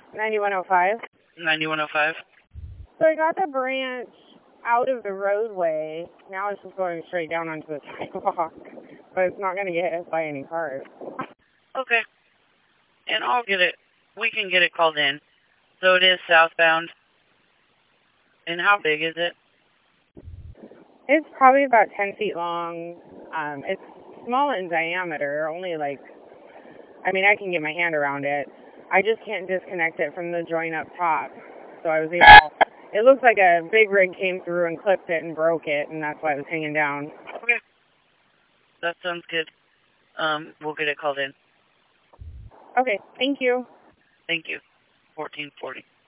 9105. 9105. So I got the branch out of the roadway. Now it's just going straight down onto the sidewalk. But it's not going to get hit by any cars. Okay. And I'll get it. We can get it called in. So it is southbound. And how big is it? It's probably about 10 feet long. It's small in diameter, only like, I mean, I can get my hand around it. I just can't disconnect it from the joint up top. So I was able, it looks like a big rig came through and clipped it and broke it, and that's why it was hanging down. Okay. That sounds good. We'll get it called in. Okay, thank you. Thank you. 1440.